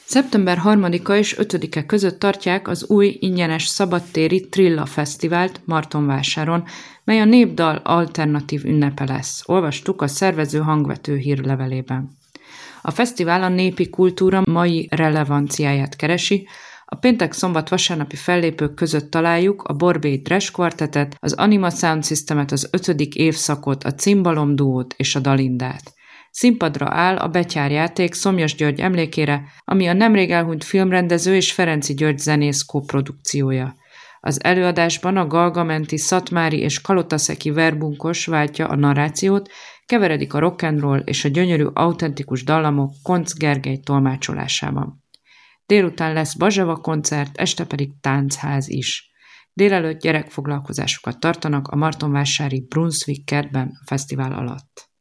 Szeptember 3-a és 5-e között tartják az új ingyenes szabadtéri Trilla Fesztivált Martonvásáron, mely a népdal alternatív ünnepe lesz, olvastuk a szervező hangvető hírlevelében. A fesztivál a népi kultúra mai relevanciáját keresi, a péntek-szombat-vasárnapi fellépők között találjuk a Borbély Trash Quartetet, az Anima Sound Systemet, az 5. évszakot, a Cimbalom duót és a Dalindát. Színpadra áll a betyárjáték Szomjas György emlékére, ami a nemrég elhunyt filmrendező és Ferenczy György zenész koprodukciója. Az előadásban a Galgamenti, Szatmári és Kalotaszeki verbunkos váltja a narrációt, keveredik a rock'n'roll és a gyönyörű autentikus dallamok Koncz Gergely tolmácsolásában. Délután lesz Bazsava koncert, este pedig táncház is. Délelőtt gyerekfoglalkozásokat tartanak a martonvásári Brunswick kertben a fesztivál alatt.